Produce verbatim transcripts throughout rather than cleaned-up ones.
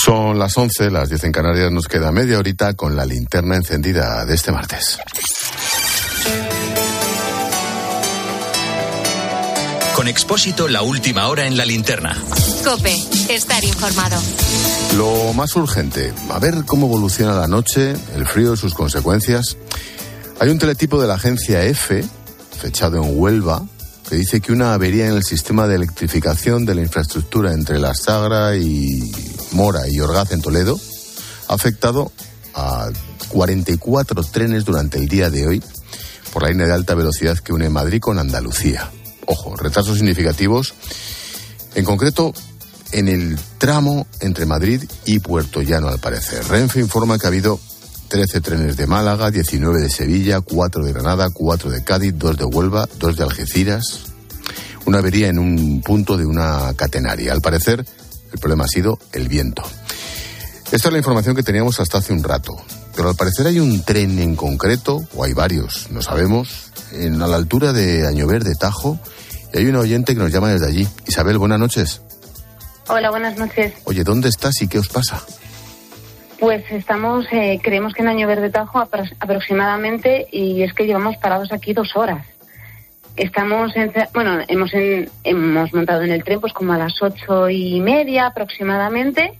Son las once, las diez en Canarias, nos queda media horita con la linterna encendida de este martes. Con Expósito, la última hora en la linterna. COPE, estar informado. Lo más urgente, a ver cómo evoluciona la noche, el frío y sus consecuencias. Hay un teletipo de la agencia EFE, fechado en Huelva, que dice que una avería en el sistema de electrificación de la infraestructura entre La Sagra y Mora y Orgaz en Toledo ha afectado a cuarenta y cuatro trenes durante el día de hoy por la línea de alta velocidad que une Madrid con Andalucía. Ojo, retrasos significativos, en concreto en el tramo entre Madrid y Puerto Llano, al parecer. Renfe informa que ha habido trece trenes de Málaga, diecinueve de Sevilla, cuatro de Granada, cuatro de Cádiz, dos de Huelva, dos de Algeciras. Una avería en un punto de una catenaria. Al parecer, el problema ha sido el viento. Esta es la información que teníamos hasta hace un rato. Pero al parecer hay un tren en concreto, o hay varios, no sabemos, en, a la altura de Añover de Tajo. Y hay una oyente que nos llama desde allí. Isabel, buenas noches. Hola, buenas noches. Oye, ¿dónde estás y qué os pasa? Pues estamos, eh, creemos que en Añover de Tajo apro- aproximadamente, y es que llevamos parados aquí dos horas. Estamos, en, bueno, hemos, en, hemos montado en el tren pues como a las ocho y media aproximadamente,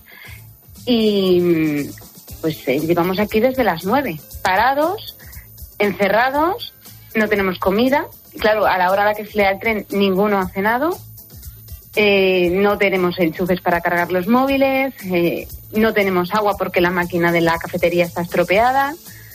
y pues eh, llevamos aquí desde las nueve, parados, encerrados, no tenemos comida. Claro, a la hora a la que se lea el tren, ninguno ha cenado. Eh, no tenemos enchufes para cargar los móviles. Eh, no tenemos agua porque la máquina de la cafetería está estropeada.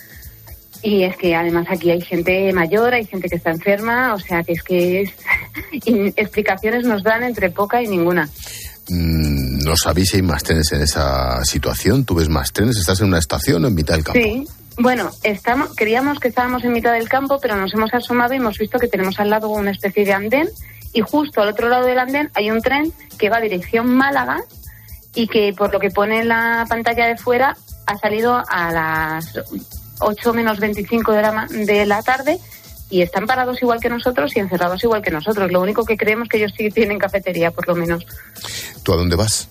Y es que además aquí hay gente mayor, hay gente que está enferma. O sea que es que es... explicaciones nos dan entre poca y ninguna. Mm, ¿no sabéis si hay más trenes en esa situación? ¿Tú ves más trenes? ¿Estás en una estación o en mitad del campo? Sí. Bueno, estamos, creíamos que estábamos en mitad del campo, pero nos hemos asomado y hemos visto que tenemos al lado una especie de andén, y justo al otro lado del andén hay un tren que va a dirección Málaga y que, por lo que pone en la pantalla de fuera, ha salido a las ocho menos veinticinco de la, de la tarde, y están parados igual que nosotros y encerrados igual que nosotros. Lo único que creemos que ellos sí tienen cafetería, por lo menos. ¿Tú a dónde vas?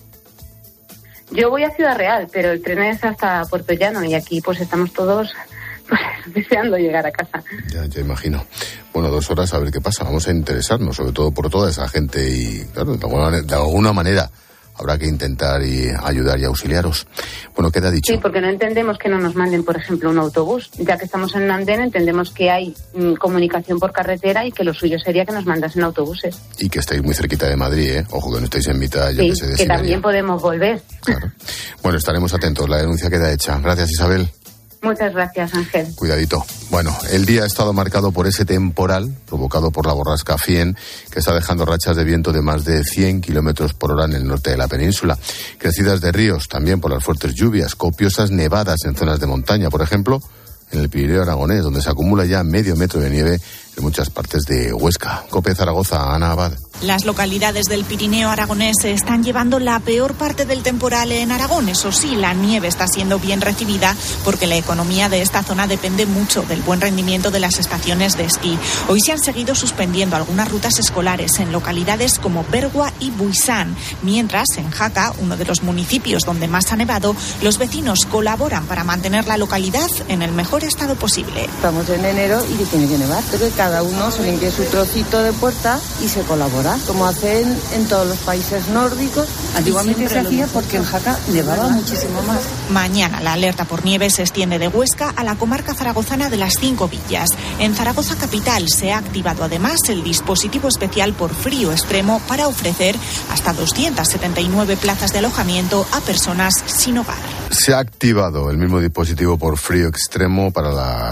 Yo voy a Ciudad Real, pero el tren es hasta Puerto Llano y aquí pues estamos todos pues, deseando llegar a casa. Ya, ya imagino. Bueno, dos horas a ver qué pasa. Vamos a interesarnos, sobre todo por toda esa gente y, claro, de alguna, de alguna manera habrá que intentar y ayudar y auxiliaros. Bueno, ¿qué te ha dicho? Sí, porque no entendemos que no nos manden, por ejemplo, un autobús. Ya que estamos en un andén, entendemos que hay mm, comunicación por carretera y que lo suyo sería que nos mandasen autobuses. Y que estáis muy cerquita de Madrid, ¿eh? Ojo, que no estáis en mitad, yo sí, que sé, de que Siberia. También podemos volver. Claro. Bueno, estaremos atentos. La denuncia queda hecha. Gracias, Isabel. Muchas gracias, Ángel. Cuidadito. Bueno, el día ha estado marcado por ese temporal provocado por la borrasca Fien, que está dejando rachas de viento de más de cien kilómetros por hora en el norte de la península. Crecidas de ríos también por las fuertes lluvias, copiosas nevadas en zonas de montaña, por ejemplo, en el Pirineo aragonés, donde se acumula ya medio metro de nieve en muchas partes de Huesca. COPE Zaragoza, Ana Abad. Las localidades del Pirineo aragonés se están llevando la peor parte del temporal en Aragón. Eso sí, la nieve está siendo bien recibida porque la economía de esta zona depende mucho del buen rendimiento de las estaciones de esquí. Hoy se han seguido suspendiendo algunas rutas escolares en localidades como Bergua y Buisán, mientras en Jaca, uno de los municipios donde más ha nevado, los vecinos colaboran para mantener la localidad en el mejor estado posible. Estamos en enero y tiene que nevar, pero cada uno se limpia su trocito de puerta y se colabora, como hacen en todos los países nórdicos. Antiguamente se hacía porque en Jaca nevaba muchísimo más. Mañana la alerta por nieve se extiende de Huesca a la comarca zaragozana de las Cinco Villas. En Zaragoza capital se ha activado además el dispositivo especial por frío extremo para ofrecer hasta doscientas setenta y nueve plazas de alojamiento a personas sin hogar. Se ha activado el mismo dispositivo por frío extremo para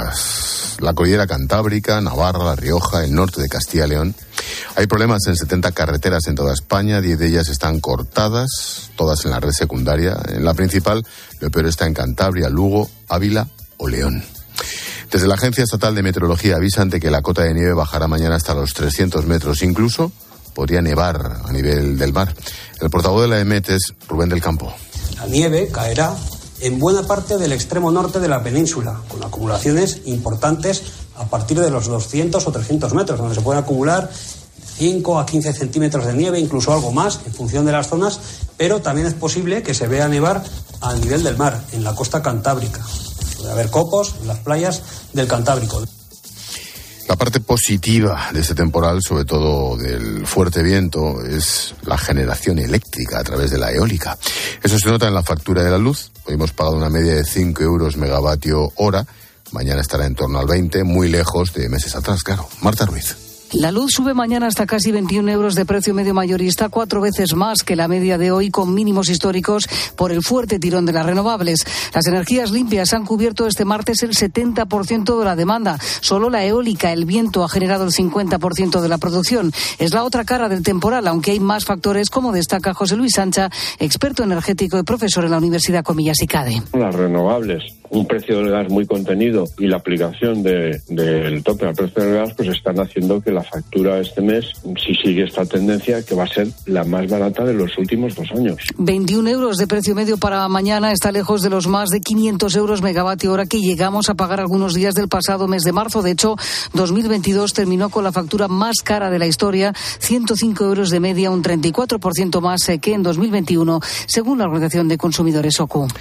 las, la cordillera Cantábrica, Navarra, La Rioja, el norte de Castilla y León. Hay problemas en setenta carreteras en toda España, diez de ellas están cortadas, todas en la red secundaria. En la principal, lo peor está en Cantabria, Lugo, Ávila o León. Desde la Agencia Estatal de Meteorología avisan de que la cota de nieve bajará mañana hasta los trescientos metros, incluso podría nevar a nivel del mar. El portavoz de la E M E T es Rubén del Campo. La nieve caerá en buena parte del extremo norte de la península, con acumulaciones importantes a partir de los doscientos o trescientos metros, donde se pueden acumular cinco a quince centímetros de nieve, incluso algo más, en función de las zonas, pero también es posible que se vea nevar al nivel del mar, en la costa cantábrica. Puede haber copos en las playas del Cantábrico. La parte positiva de este temporal, sobre todo del fuerte viento, es la generación eléctrica a través de la eólica. Eso se nota en la factura de la luz. Hoy hemos pagado una media de cinco euros megavatio hora. Mañana estará en torno al veinte, muy lejos de meses atrás, claro. Marta Ruiz. La luz sube mañana hasta casi veintiún euros de precio medio mayorista, cuatro veces más que la media de hoy, con mínimos históricos por el fuerte tirón de las renovables. Las energías limpias han cubierto este martes el setenta por ciento de la demanda. Solo la eólica, el viento, ha generado el cincuenta por ciento de la producción. Es la otra cara del temporal, aunque hay más factores, como destaca José Luis Sancha, experto energético y profesor en la Universidad Comillas y CADE. Las renovables, un precio del gas muy contenido y la aplicación de, del tope al precio del gas, pues están haciendo que la factura este mes, si sigue esta tendencia, que va a ser la más barata de los últimos dos años. veintiún euros de precio medio para mañana, está lejos de los más de quinientos euros megavatio hora que llegamos a pagar algunos días del pasado mes de marzo. De hecho, dos mil veintidós terminó con la factura más cara de la historia, ciento cinco euros de media, un treinta y cuatro por ciento más que en dos mil veintiuno, según la Organización de Consumidores O C U.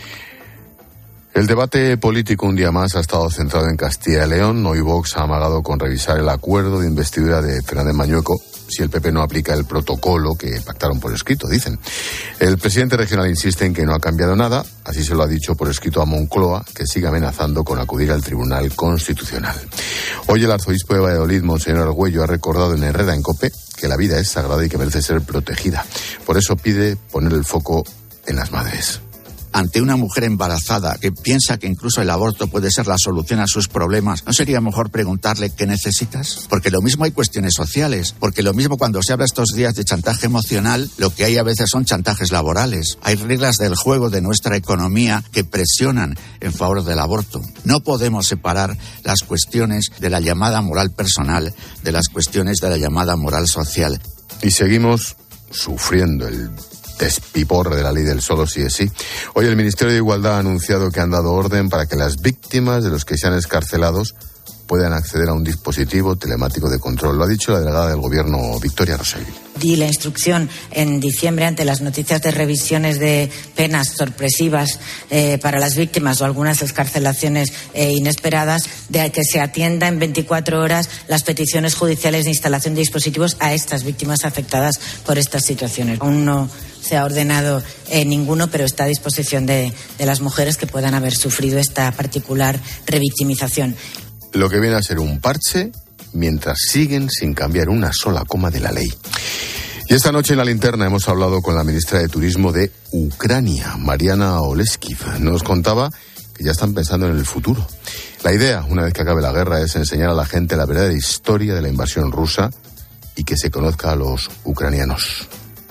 El debate político un día más ha estado centrado en Castilla y León. Hoy Vox ha amagado con revisar el acuerdo de investidura de Fernández Mañueco si el P P no aplica el protocolo que pactaron por escrito, dicen. El presidente regional insiste en que no ha cambiado nada, así se lo ha dicho por escrito a Moncloa, que sigue amenazando con acudir al Tribunal Constitucional. Hoy el arzobispo de Valladolid, Monseñor Argüello, ha recordado en Herrera en COPE que la vida es sagrada y que merece ser protegida. Por eso pide poner el foco en las madres. Ante una mujer embarazada que piensa que incluso el aborto puede ser la solución a sus problemas, ¿no sería mejor preguntarle qué necesitas? Porque lo mismo hay cuestiones sociales, porque lo mismo cuando se habla estos días de chantaje emocional, lo que hay a veces son chantajes laborales. Hay reglas del juego de nuestra economía que presionan en favor del aborto. No podemos separar las cuestiones de la llamada moral personal de las cuestiones de la llamada moral social. Y seguimos sufriendo el despiporre de la ley del solo sí es sí. Hoy el Ministerio de Igualdad ha anunciado que han dado orden para que las víctimas de los que sean escarcelados puedan acceder a un dispositivo telemático de control. Lo ha dicho la delegada del Gobierno, Victoria Rosell. Di la instrucción en diciembre ante las noticias de revisiones de penas sorpresivas eh, para las víctimas o algunas excarcelaciones eh, inesperadas, de que se atienda en veinticuatro horas las peticiones judiciales de instalación de dispositivos a estas víctimas afectadas por estas situaciones. Aún no se ha ordenado eh, ninguno, pero está a disposición de, de las mujeres que puedan haber sufrido esta particular revictimización. Lo que viene a ser un parche mientras siguen sin cambiar una sola coma de la ley. Y esta noche en la linterna hemos hablado con la ministra de Turismo de Ucrania, Mariana Oleskiv. Nos contaba que ya están pensando en el futuro. La idea, una vez que acabe la guerra, es enseñar a la gente la verdadera historia de la invasión rusa y que se conozca a los ucranianos.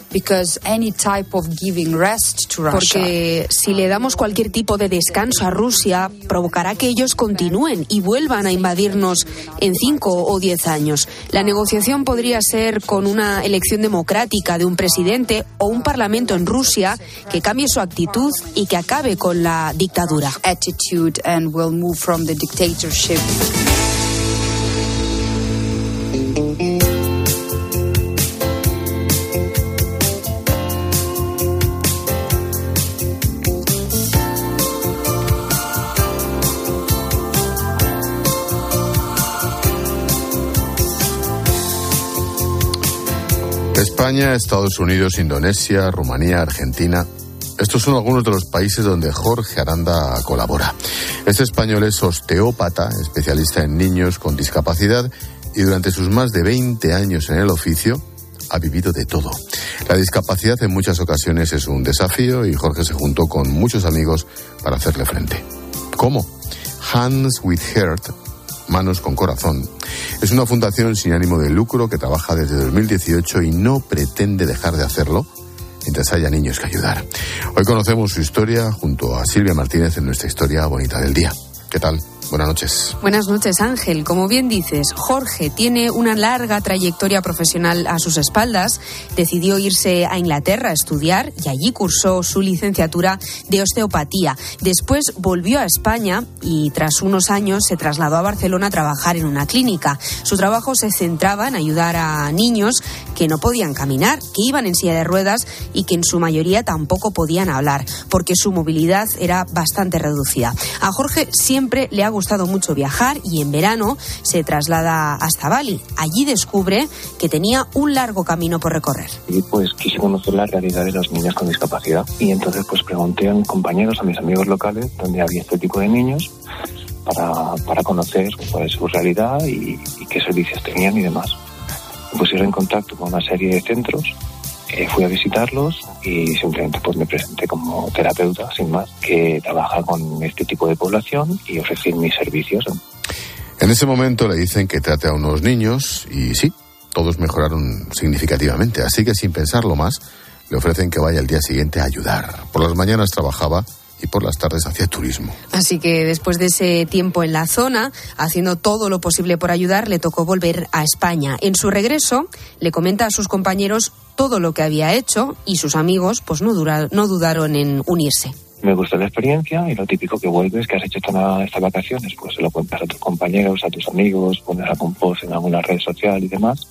Porque si le damos cualquier tipo de descanso a Rusia, provocará que ellos continúen y vuelvan a invadirnos en cinco o diez años. La negociación podría ser con una elección democrática de un presidente o un parlamento en Rusia que cambie su actitud y que acabe con la dictadura. España, Estados Unidos, Indonesia, Rumanía, Argentina. Estos son algunos de los países donde Jorge Aranda colabora. Este español es osteópata, especialista en niños con discapacidad y durante sus más de veinte años en el oficio ha vivido de todo. La discapacidad en muchas ocasiones es un desafío y Jorge se juntó con muchos amigos para hacerle frente. ¿Cómo? Hands with Heart, Manos con Corazón, es una fundación sin ánimo de lucro que trabaja desde dos mil dieciocho y no pretende dejar de hacerlo mientras haya niños que ayudar. Hoy conocemos su historia junto a Silvia Martínez en nuestra historia bonita del día. ¿Qué tal? Buenas noches. Buenas noches, Ángel. Como bien dices, Jorge tiene una larga trayectoria profesional a sus espaldas. Decidió irse a Inglaterra a estudiar y allí cursó su licenciatura de osteopatía. Después volvió a España y tras unos años se trasladó a Barcelona a trabajar en una clínica. Su trabajo se centraba en ayudar a niños que no podían caminar, que iban en silla de ruedas y que en su mayoría tampoco podían hablar, porque su movilidad era bastante reducida. A Jorge siempre le ha gustado gustado mucho viajar y en verano se traslada hasta Bali. Allí descubre que tenía un largo camino por recorrer. Y pues quise conocer la realidad de los niños con discapacidad y entonces pues pregunté a mis compañeros, a mis amigos locales, donde había este tipo de niños para, para conocer pues, su realidad y, y qué servicios tenían y demás. Me pusieron en contacto con una serie de centros. Eh, fui a visitarlos y simplemente pues me presenté como terapeuta, sin más, que trabaja con este tipo de población y ofrecí mis servicios. En ese momento le dicen que trate a unos niños y sí, todos mejoraron significativamente, así que sin pensarlo más, le ofrecen que vaya al día siguiente a ayudar. Por las mañanas trabajaba y por las tardes hacía turismo. Así que después de ese tiempo en la zona, haciendo todo lo posible por ayudar, le tocó volver a España. En su regreso, le comenta a sus compañeros todo lo que había hecho y sus amigos pues no, dura, no dudaron en unirse. Me gustó la experiencia y lo típico que vuelves, que has hecho esta, estas vacaciones, pues se lo cuentas a tus compañeros, a tus amigos, pones a un post en alguna red social y demás.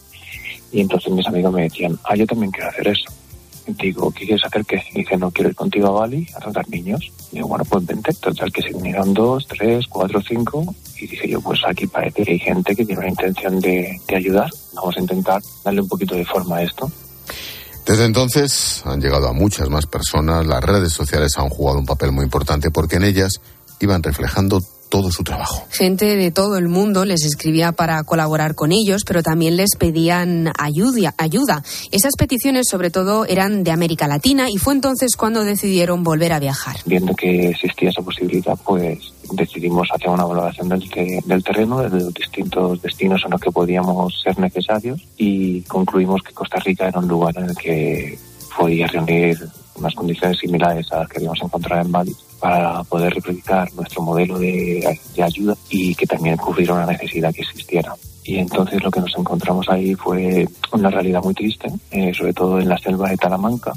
Y entonces mis amigos me decían, ah, yo también quiero hacer eso. Digo, ¿qué quieres hacer? ¿Qué? Y dice, no, quiero ir contigo a Bali a tratar niños. Y digo, bueno, pues vente. Total, que se vinieron dos, tres, cuatro, cinco. Y dije yo, pues aquí parece que hay gente que tiene la intención de, de ayudar. Vamos a intentar darle un poquito de forma a esto. Desde entonces han llegado a muchas más personas. Las redes sociales han jugado un papel muy importante porque en ellas iban reflejando todo su trabajo. Gente de todo el mundo les escribía para colaborar con ellos, pero también les pedían ayuda, ayuda. Esas peticiones sobre todo eran de América Latina y fue entonces cuando decidieron volver a viajar. Viendo que existía esa posibilidad, pues decidimos hacer una valoración del, te- del terreno, de los distintos destinos en los que podíamos ser necesarios y concluimos que Costa Rica era un lugar en el que podía reunir unas condiciones similares a las que habíamos encontrado en Bali para poder replicar nuestro modelo de, de ayuda y que también cubriera una necesidad que existiera. Y entonces lo que nos encontramos ahí fue una realidad muy triste, eh, sobre todo en la selva de Talamanca.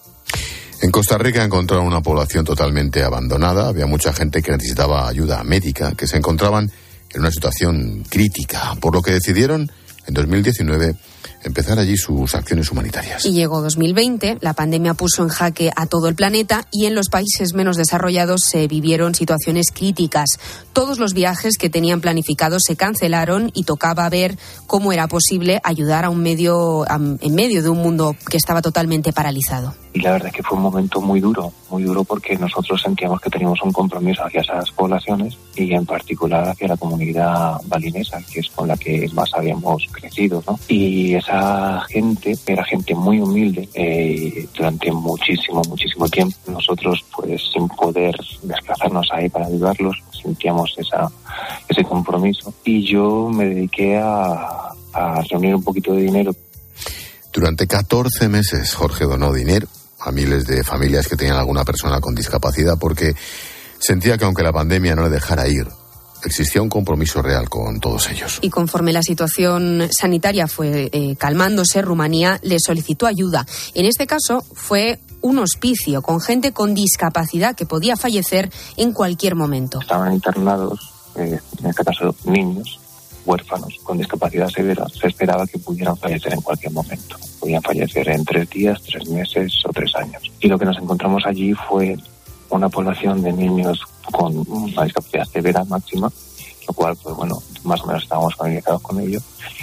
En Costa Rica encontraron una población totalmente abandonada. Había mucha gente que necesitaba ayuda médica, que se encontraban en una situación crítica, por lo que decidieron en dos mil diecinueve empezar allí sus acciones humanitarias. Y llegó dos mil veinte, la pandemia puso en jaque a todo el planeta y en los países menos desarrollados se vivieron situaciones críticas. Todos los viajes que tenían planificados se cancelaron y tocaba ver cómo era posible ayudar a un medio, a, en medio de un mundo que estaba totalmente paralizado. Y la verdad es que fue un momento muy duro, muy duro porque nosotros sentíamos que teníamos un compromiso hacia esas poblaciones y en particular hacia la comunidad balinesa, que es con la que más habíamos crecido, ¿no? Y esa gente era gente muy humilde eh, durante muchísimo, muchísimo tiempo. Nosotros, pues sin poder desplazarnos ahí para ayudarlos, sentíamos esa, ese compromiso y yo me dediqué a, a reunir un poquito de dinero. Durante catorce meses Jorge donó dinero a miles de familias que tenían alguna persona con discapacidad porque sentía que aunque la pandemia no le dejara ir, existía un compromiso real con todos ellos. Y conforme la situación sanitaria fue eh, calmándose, Rumanía le solicitó ayuda. En este caso fue un hospicio con gente con discapacidad que podía fallecer en cualquier momento. Estaban internados, eh, en este caso niños, huérfanos con discapacidad severa. Se esperaba que pudieran fallecer en cualquier momento. Podían fallecer en tres días, tres meses o tres años. Y lo que nos encontramos allí fue una población de niños con una discapacidad severa máxima, lo cual, pues bueno, más o menos estábamos familiarizados con ello,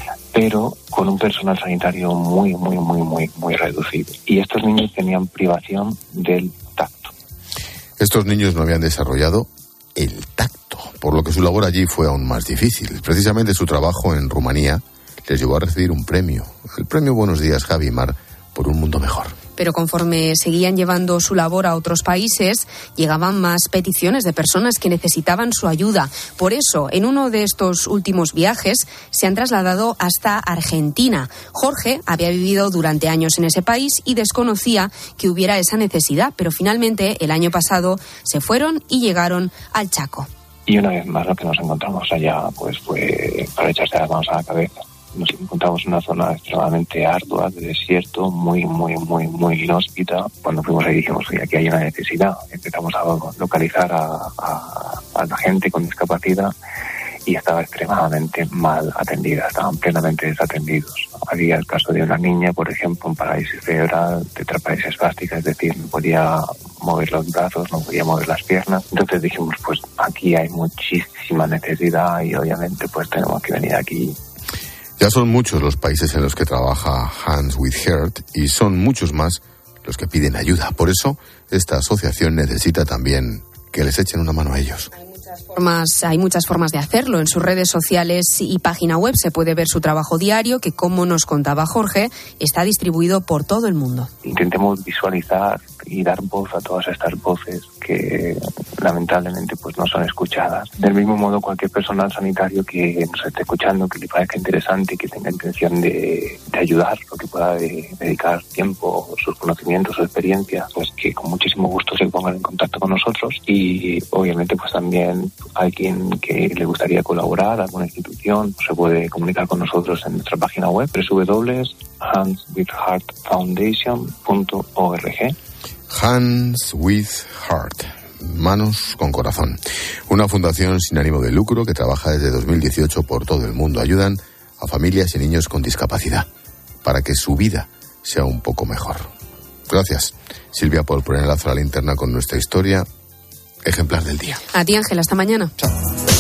pero con un personal sanitario muy, muy, muy, muy, muy reducido. Y estos niños tenían privación del tacto. Estos niños no habían desarrollado el tacto, por lo que su labor allí fue aún más difícil. Precisamente su trabajo en Rumanía les llevó a recibir un premio, el premio Buenos Días Javi Mar por un mundo mejor. Pero conforme seguían llevando su labor a otros países, llegaban más peticiones de personas que necesitaban su ayuda. Por eso, en uno de estos últimos viajes, se han trasladado hasta Argentina. Jorge había vivido durante años en ese país y desconocía que hubiera esa necesidad, pero finalmente, el año pasado, se fueron y llegaron al Chaco. Y una vez más lo que nos encontramos allá pues fue para echarse las manos a la cabeza. Nos encontramos en una zona extremadamente ardua, de desierto, muy, muy, muy, muy inhóspita. Cuando fuimos ahí dijimos, oye, aquí hay una necesidad. Empezamos a localizar a, a, a la gente con discapacidad y estaba extremadamente mal atendida, estaban plenamente desatendidos. Había el caso de una niña, por ejemplo, con parálisis cerebral, tetraparesia espástica, es decir, no podía mover los brazos, no podía mover las piernas. Entonces dijimos, pues aquí hay muchísima necesidad y obviamente pues tenemos que venir aquí. Ya son muchos los países en los que trabaja Hands with Heart y son muchos más los que piden ayuda. Por eso, esta asociación necesita también que les echen una mano a ellos. Formas, hay muchas formas de hacerlo. En sus redes sociales y página web se puede ver su trabajo diario, que, como nos contaba Jorge, está distribuido por todo el mundo. Intentemos visualizar y dar voz a todas estas voces que lamentablemente pues no son escuchadas. Del mismo modo, cualquier personal sanitario que nos esté escuchando, que le parezca interesante, que tenga intención de, de ayudar o que pueda de, dedicar tiempo, sus conocimientos, su experiencia, pues que con muchísimo gusto se pongan en contacto con nosotros. Y obviamente pues también alguien que le gustaría colaborar, alguna institución, se puede comunicar con nosotros en nuestra página web doble u doble u doble u punto hands with heart foundation punto org. Hands with Heart, manos con corazón. Una fundación sin ánimo de lucro que trabaja desde dos mil dieciocho por todo el mundo. Ayudan a familias y niños con discapacidad para que su vida sea un poco mejor. Gracias, Silvia, por poner el lazo a la linterna con nuestra historia. Ejemplar del día. A ti, Ángel, hasta mañana. Chao.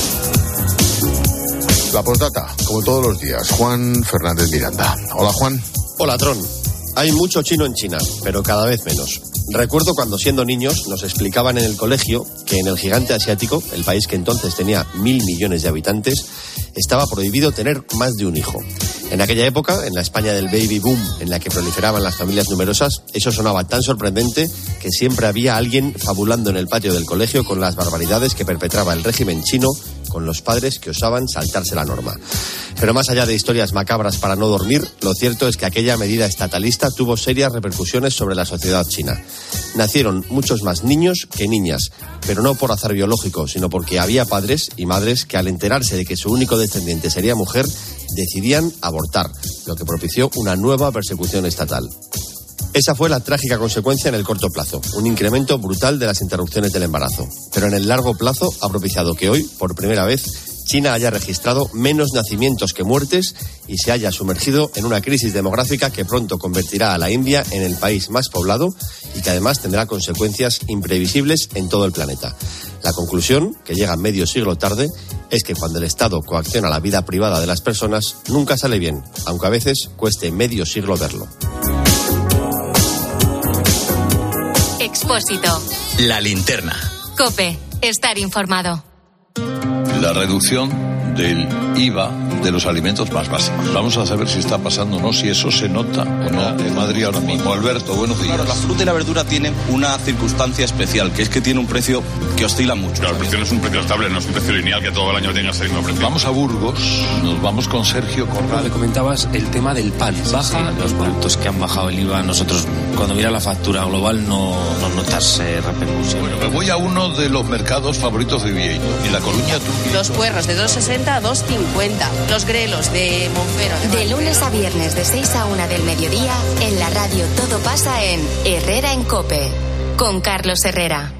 La postdata, como todos los días, Juan Fernández Miranda. Hola, Juan. Hola, Tron. Hay mucho chino en China, pero cada vez menos. Recuerdo cuando, siendo niños, nos explicaban en el colegio que en el gigante asiático, el país que entonces tenía mil millones de habitantes, estaba prohibido tener más de un hijo. En aquella época, en la España del baby boom, en la que proliferaban las familias numerosas, eso sonaba tan sorprendente que siempre había alguien fabulando en el patio del colegio con las barbaridades que perpetraba el régimen chino con los padres que osaban saltarse la norma. Pero más allá de historias macabras para no dormir, lo cierto es que aquella medida estatalista tuvo serias repercusiones sobre la sociedad china. Nacieron muchos más niños que niñas, pero no por azar biológico, sino porque había padres y madres que, al enterarse de que su único descendiente sería mujer, decidían abortar, lo que propició una nueva persecución estatal. Esa fue la trágica consecuencia en el corto plazo, un incremento brutal de las interrupciones del embarazo. Pero en el largo plazo ha propiciado que hoy, por primera vez, China haya registrado menos nacimientos que muertes y se haya sumergido en una crisis demográfica que pronto convertirá a la India en el país más poblado y que además tendrá consecuencias imprevisibles en todo el planeta. La conclusión, que llega medio siglo tarde, es que cuando el Estado coacciona la vida privada de las personas, nunca sale bien, aunque a veces cueste medio siglo verlo. Expósito. La linterna. COPE. Estar informado. La reducción del I V A de los alimentos más básicos. Vamos a saber si está pasando o no, si eso se nota o no en Madrid ahora mismo. Alberto, buenos días. Claro, la fruta y la verdura tienen una circunstancia especial, que es que tiene un precio que oscila mucho. Claro, el precio no es un precio estable, no es un precio lineal que todo el año tenga ese mismo precio. Vamos a Burgos, nos vamos con Sergio Corral. Le comentabas el tema del pan. Baja sí, los productos que han bajado el I V A. Nosotros, cuando mira la factura global, no, no notas eh, repercusión. Bueno, me voy a uno de los mercados favoritos de Viejo. En La Coruña, tú. Los puerros de dos sesenta a dos cincuenta. Los grelos de Monfero. De, de lunes a viernes de seis a una del mediodía, en la radio todo pasa en Herrera en COPE, con Carlos Herrera.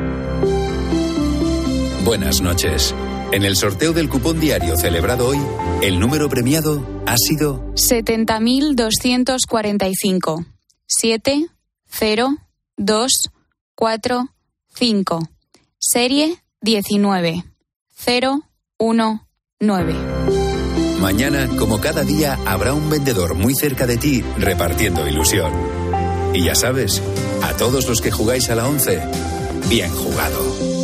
Buenas noches. En el sorteo del cupón diario celebrado hoy, el número premiado ha sido setenta mil doscientos cuarenta y cinco. siete cero dos cuatro cinco. Serie diecinueve cero uno nueve. Mañana, como cada día, habrá un vendedor muy cerca de ti repartiendo ilusión. Y ya sabes, a todos los que jugáis a la once, bien jugado.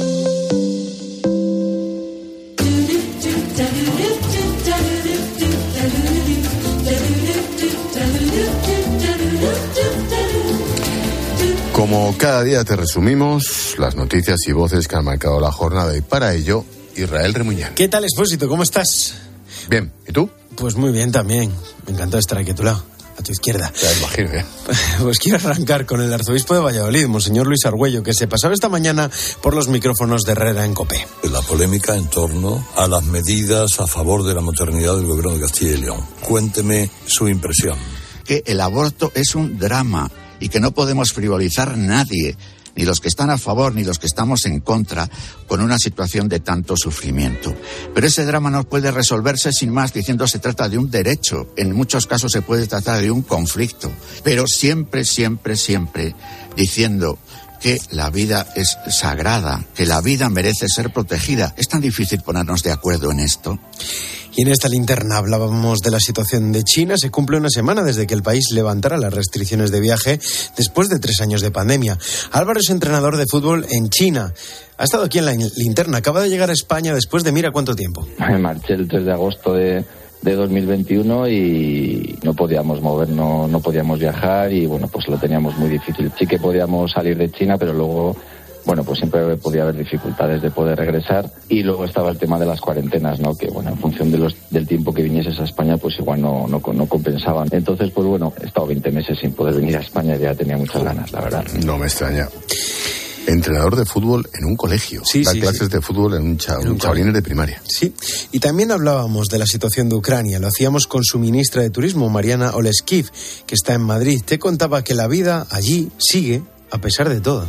Como cada día te resumimos las noticias y voces que han marcado la jornada, y para ello, Israel Remuñán. ¿Qué tal, Expósito? ¿Cómo estás? Bien, ¿y tú? Pues muy bien también. Me encanta estar aquí a tu lado. a tu izquierda. Ya imagino, ¿eh? Pues quiero arrancar con el arzobispo de Valladolid, Monseñor Luis Argüello, que se pasaba esta mañana por los micrófonos de Herrera en COPE. La polémica en torno a las medidas a favor de la maternidad del gobierno de Castilla y León. Cuénteme su impresión. Que el aborto es un drama y que no podemos frivolizar nadie, ni los que están a favor ni los que estamos en contra, con una situación de tanto sufrimiento. Pero ese drama no puede resolverse sin más diciendo se trata de un derecho. En muchos casos se puede tratar de un conflicto. Pero siempre, siempre, siempre diciendo que la vida es sagrada, que la vida merece ser protegida. ¿Es tan difícil ponernos de acuerdo en esto? Y en esta linterna hablábamos de la situación de China. Se cumple una semana desde que el país levantara las restricciones de viaje después de tres años de pandemia. Álvaro es entrenador de fútbol en China. Ha estado aquí en la linterna. Acaba de llegar a España después de mira cuánto tiempo. Me marché el tres de agosto de, de dos mil veintiuno y no podíamos movernos, no podíamos viajar y bueno, pues lo teníamos muy difícil. Sí que podíamos salir de China, pero luego... bueno, pues siempre podía haber dificultades de poder regresar y luego estaba el tema de las cuarentenas, ¿no? Que, bueno, en función de los, del tiempo que vinieses a España, pues igual no, no, no compensaban. Entonces, pues bueno, he estado veinte meses sin poder venir a España y ya tenía muchas ganas, la verdad. No me extraña. Entrenador de fútbol en un colegio. Sí, da sí, clases sí. de fútbol en un, cha, en un chavalines de primaria. Sí, y también hablábamos de la situación de Ucrania. Lo hacíamos con su ministra de Turismo, Mariana Oleskiv, que está en Madrid. Te contaba que la vida allí sigue a pesar de todo.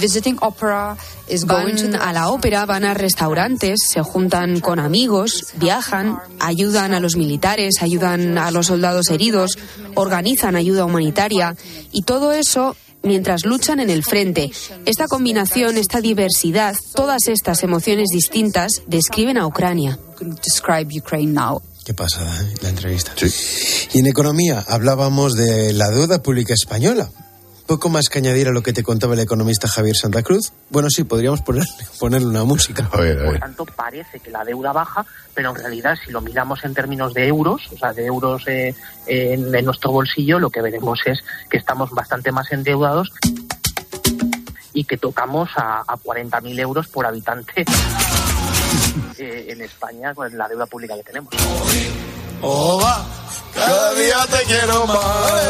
Van a la ópera, van a restaurantes, se juntan con amigos, viajan, ayudan a los militares, ayudan a los soldados heridos, organizan ayuda humanitaria y todo eso mientras luchan en el frente. Esta combinación, esta diversidad, todas estas emociones distintas describen a Ucrania. Qué pasada, ¿eh? La entrevista. Sí. Y en economía hablábamos de la deuda pública española. Poco más que añadir a lo que te contaba el economista Javier Santa Cruz. Bueno, sí, podríamos ponerle, ponerle una música. A ver, a ver. Por tanto, parece que la deuda baja, pero en realidad, si lo miramos en términos de euros, o sea, de euros eh, en, en nuestro bolsillo, lo que veremos es que estamos bastante más endeudados y que tocamos a, a cuarenta mil euros por habitante eh, en España con la deuda pública que tenemos. ¡Oh, va! Cada día te quiero más.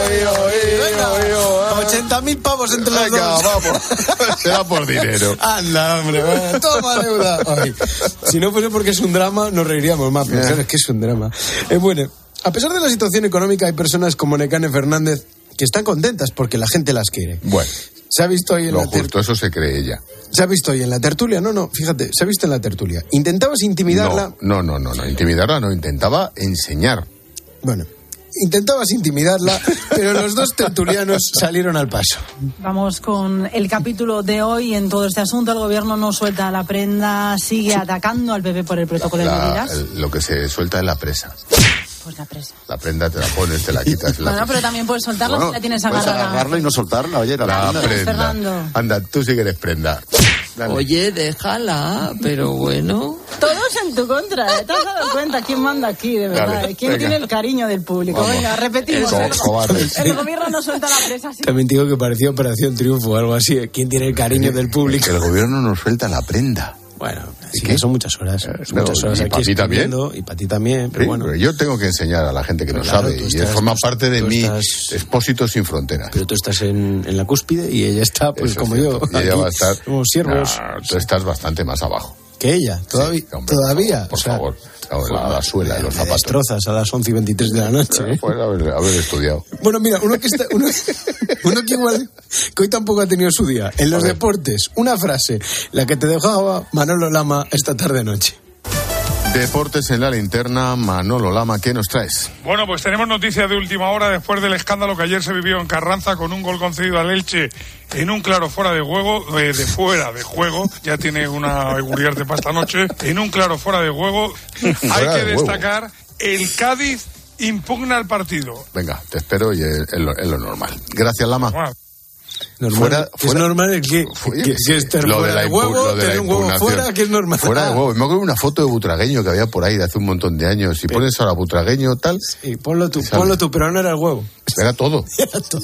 ochenta mil pavos entre los Venga, dos. vamos. Será por dinero. Anda, hombre. Toma deuda. Ay, si no fuese porque es un drama, nos reiríamos más. Pero sabes que es un drama. Eh, bueno, a pesar de la situación económica, hay personas como Necane Fernández que están contentas porque la gente las quiere. Bueno. Se ha visto hoy en Lo la ter... justo, eso se cree ella. Se ha visto hoy en la tertulia. No, no, fíjate, se ha visto en la tertulia. Intentabas intimidarla. No, no, no, no, intimidarla no, intentaba enseñar. Bueno, intentabas intimidarla, pero los dos tertulianos salieron al paso. Vamos con el capítulo de hoy en todo este asunto. El gobierno no suelta la prenda, sigue atacando al P P por el protocolo La, de medidas. el, lo que se suelta es la presa. Pues la presa. La prenda te la pones, te la quitas. Bueno, la... pero también puedes soltarla bueno, si la tienes puedes agarrada. agarrarla y no soltarla, oye, la, la prenda. Fernando. Anda, tú sí que eres prenda. Dale. Oye, déjala, pero bueno. Todos en tu contra, ¿eh? ¿Te has dado cuenta quién manda aquí, de verdad? Dale, ¿Quién venga. tiene el cariño del público? Vamos. Venga, repetimos. Co- el, cobardes. el gobierno no suelta la presa. ¿Sí? También digo que parecía Operación Triunfo o algo así. ¿Quién tiene el cariño del público? Que el gobierno no suelta la prenda. Bueno, sí que son muchas horas. Eh, son muchas no, horas y aquí para ti también. escribiendo, y para ti también, pero Sí, bueno. pero yo tengo que enseñar a la gente que no Claro, sabe tú y estás- forma tú- parte de tú mi estás- Expósito sin fronteras. Pero tú estás en, en la cúspide y ella está, pues Eso como es yo. cierto. Y ella aquí, va a estar. como siervos. No, tú estás bastante más abajo. Que ella, todavía. Sí, hombre, todavía. Por o sea, favor, por favor. La, la suela de los me zapatos. destrozas a las once y veintitrés de la noche. ¿eh? Pues haber, haber estudiado. Bueno, mira, uno que está, uno, uno que igual, que hoy tampoco ha tenido su día. En los deportes, una frase, la que te dejaba Manolo Lama esta tarde-noche. Deportes en la linterna, Manolo Lama, ¿qué nos traes? Bueno, pues tenemos noticia de última hora después del escándalo que ayer se vivió en Carranza con un gol concedido al Elche en un claro fuera de juego, eh, de fuera de juego, ya tiene una Uriarte para esta noche, en un claro fuera de juego. Hay que de destacar, el Cádiz impugna el partido. Venga, te espero y es, es lo, es lo normal. Gracias, Lama. Bueno, Normal, Fuera- ¿qué fuera- es normal? ¿El qué? Fue- ¿Que, que esté lo fuera de la de impu- huevo? lo de la ¿Tener un huevo impugnación. fuera? ¿Qué es normal? Fuera de huevo. Me acuerdo de una foto de butragueño que había por ahí de hace un montón de años. Si pones ahora butragueño tal, Sí, ponlo tú, sale. ponlo tú, pero no era el huevo. era todo. Era todo.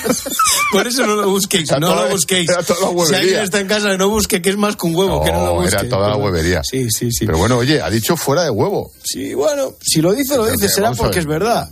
Por eso no lo busquéis, Era no toda- lo busquéis. era toda la Si huevería. alguien está en casa, no busque que es más que un huevo, que no lo No, busque. era toda la huevería. Sí, sí, sí. Pero bueno, oye, ha dicho fuera de huevo. Sí, bueno, si lo dice, lo Pero dice, que, será vamos a porque ver. es verdad.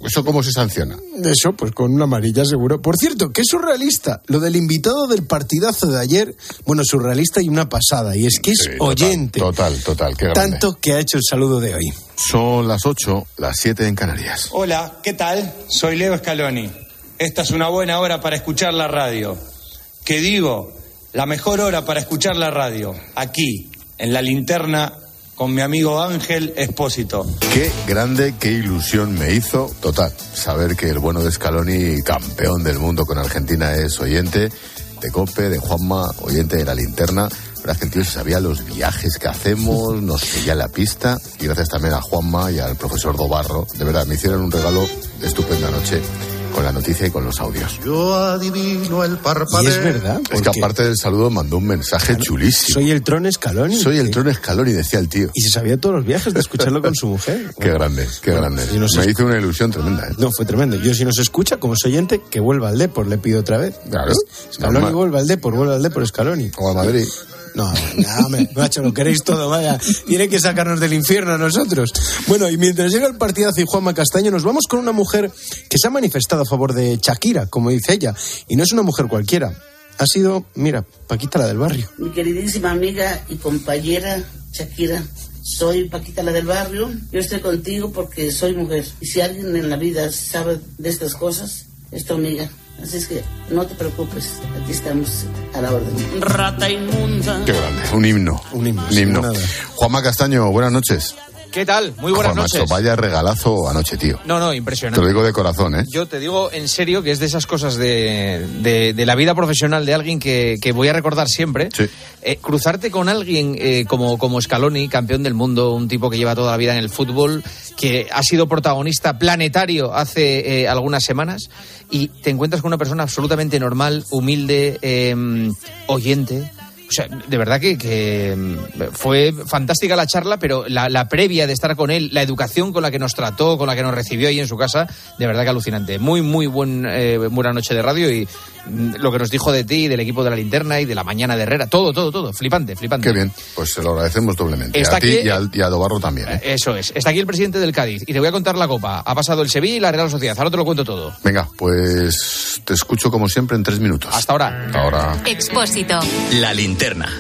¿Eso cómo se sanciona? Eso, pues con una amarilla seguro. Por cierto, qué surrealista. Lo del invitado del partidazo de ayer, bueno, surrealista y una pasada. Y es que es sí, oyente. Total, total, qué grande. Tanto que ha hecho el saludo de hoy. Son las ocho, las siete en Canarias. Hola, ¿qué tal? Soy Leo Scaloni. Esta es una buena hora para escuchar la radio. ¿Qué digo? La mejor hora para escuchar la radio. Aquí, en La Linterna, con mi amigo Ángel Espósito. Qué grande, qué ilusión me hizo, total, saber que el bueno de Scaloni, campeón del mundo con Argentina, es oyente de COPE, de Juanma, oyente de La Linterna. La verdad es que el tío sabía los viajes que hacemos, nos seguía la pista, y gracias también a Juanma y al profesor Dobarro, de verdad, me hicieron un regalo de estupenda noche con la noticia y con los audios. Yo adivino el parpadeo. Y es verdad. Es que aparte del saludo mandó un mensaje claro, chulísimo. Soy el Tron Scaloni. Soy el Tron Scaloni, decía el tío. Y se sabía todos los viajes de escucharlo con su mujer. Qué bueno, grande, qué bueno, grande. Si no Me hizo una ilusión tremenda. ¿eh? No, fue tremendo. Yo si no se escucha, como soy oyente, que vuelva al Depor, le pido otra vez. Claro. Scaloni normal. Vuelva al Depor, vuelva al Depor Scaloni. O a Madrid. No, no, me, macho, lo queréis todo, vaya. Tiene que sacarnos del infierno a nosotros. Bueno, y mientras llega el partidazo y Juanma Castaño, nos vamos con una mujer que se ha manifestado a favor de Shakira, como dice ella. Y no es una mujer cualquiera. Ha sido, mira, Paquita la del barrio. Mi queridísima amiga y compañera Shakira, soy Paquita la del barrio. Yo estoy contigo porque soy mujer. Y si alguien en la vida sabe de estas cosas, es tu amiga. Así es que no te preocupes, aquí estamos a la orden. Rata inmunda. Qué grande, un himno. Un himno. Un himno. Juanma Castaño, buenas noches. ¿Qué tal? Muy buenas Juan, noches. Macho, vaya regalazo anoche, tío. No, no, impresionante. Te lo digo de corazón, ¿eh? Yo te digo en serio que es de esas cosas de, de, de la vida profesional de alguien que, que voy a recordar siempre. Sí. Eh, cruzarte con alguien eh, como, como Scaloni, campeón del mundo, un tipo que lleva toda la vida en el fútbol, que ha sido protagonista planetario hace eh, algunas semanas, y te encuentras con una persona absolutamente normal, humilde, eh, oyente. O sea, de verdad que, que fue fantástica la charla, pero la, la previa de estar con él, la educación con la que nos trató, con la que nos recibió ahí en su casa, de verdad que alucinante. Muy, muy buen, eh, buena noche de radio, y lo que nos dijo de ti, del equipo de La Linterna y de la mañana de Herrera, todo, todo, todo, flipante, flipante. Qué bien, pues se lo agradecemos doblemente. Está a ti aquí, y, al, y a Dobarro también. ¿eh? Eso es, está aquí el presidente del Cádiz, y te voy a contar la copa. Ha pasado el Sevilla y la Real Sociedad, ahora te lo cuento todo. Venga, pues te escucho como siempre en tres minutos. Hasta ahora. Hasta ahora. Expósito. La Linterna.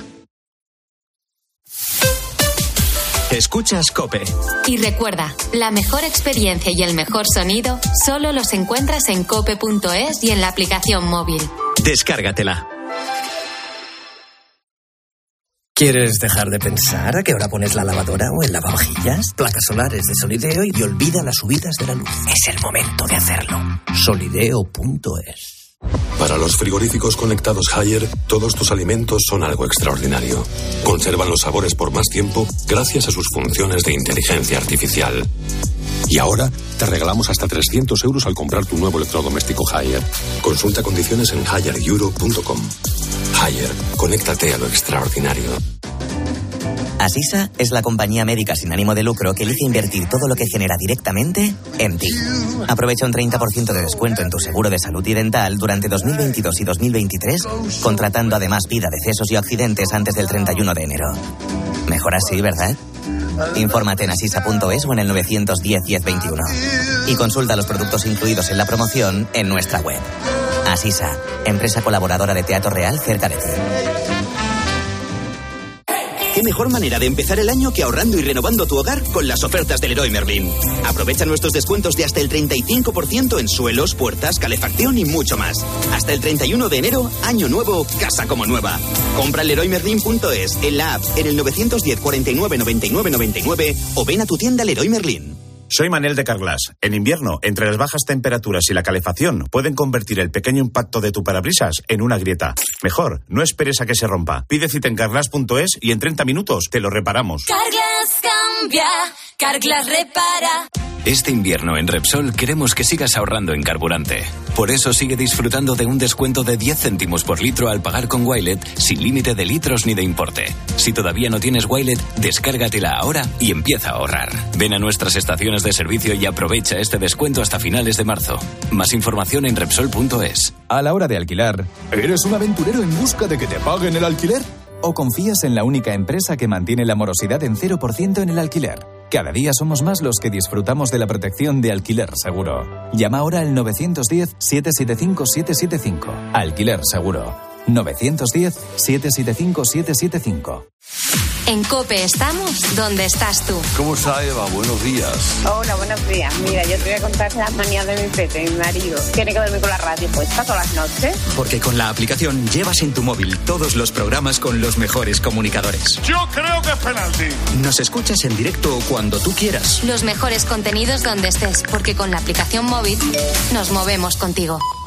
Escuchas COPE. Y recuerda, la mejor experiencia y el mejor sonido solo los encuentras en cope punto es y en la aplicación móvil. Descárgatela. ¿Quieres dejar de pensar a qué hora pones la lavadora o el lavavajillas? Placas solares de Solideo y olvida las subidas de la luz. Es el momento de hacerlo. Solideo punto es. Para los frigoríficos conectados Haier, todos tus alimentos son algo extraordinario. Conservan los sabores por más tiempo gracias a sus funciones de inteligencia artificial. Y ahora te regalamos hasta trescientos euros al comprar tu nuevo electrodoméstico Haier. Consulta condiciones en haier euro punto com. Haier, conéctate a lo extraordinario. Asisa es la compañía médica sin ánimo de lucro que elige invertir todo lo que genera directamente en ti. Aprovecha un treinta por ciento de descuento en tu seguro de salud y dental durante dos mil veintidós y dos mil veintitrés, contratando además vida, decesos y accidentes antes del treinta y uno de enero. Mejor así, ¿verdad? Infórmate en asisa punto es o en el novecientos diez, diez veintiuno. Y consulta los productos incluidos en la promoción en nuestra web. Asisa, empresa colaboradora de Teatro Real cerca de ti. ¿Qué mejor manera de empezar el año que ahorrando y renovando tu hogar con las ofertas del Leroy Merlin? Aprovecha nuestros descuentos de hasta el treinta y cinco por ciento en suelos, puertas, calefacción y mucho más. Hasta el treinta y uno de enero, año nuevo, casa como nueva. Compra en leroy merlin punto es, en la app, en el novecientos diez, cuarenta y nueve, noventa y nueve, noventa y nueve o ven a tu tienda Leroy Merlin. Soy Manel de Carglass. En invierno, entre las bajas temperaturas y la calefacción, pueden convertir el pequeño impacto de tu parabrisas en una grieta. Mejor, no esperes a que se rompa. Pide cita en carglass punto es y en treinta minutos te lo reparamos. Carglass cambia, Carglass repara. Este invierno en Repsol queremos que sigas ahorrando en carburante. Por eso sigue disfrutando de un descuento de diez céntimos por litro al pagar con Wilet, sin límite de litros ni de importe. Si todavía no tienes Wilet, descárgatela ahora y empieza a ahorrar. Ven a nuestras estaciones de servicio y aprovecha este descuento hasta finales de marzo. Más información en Repsol punto es. A la hora de alquilar, ¿eres un aventurero en busca de que te paguen el alquiler? ¿O confías en la única empresa que mantiene la morosidad en cero por ciento en el alquiler? Cada día somos más los que disfrutamos de la protección de Alquiler Seguro. Llama ahora al nueve uno cero, siete siete cinco, siete siete cinco. Alquiler Seguro. nueve uno cero, siete siete cinco, siete siete cinco. En COPE estamos donde estás tú. ¿Cómo está, Eva? Buenos días. Hola, buenos días. Mira, yo te voy a contar las manías de mi pepe, mi marido. Tiene que dormir con la radio puesta todas las noches. Porque con la aplicación llevas en tu móvil todos los programas con los mejores comunicadores. Yo creo que es penalti. Nos escuchas en directo cuando tú quieras. Los mejores contenidos donde estés, porque con la aplicación móvil nos movemos contigo.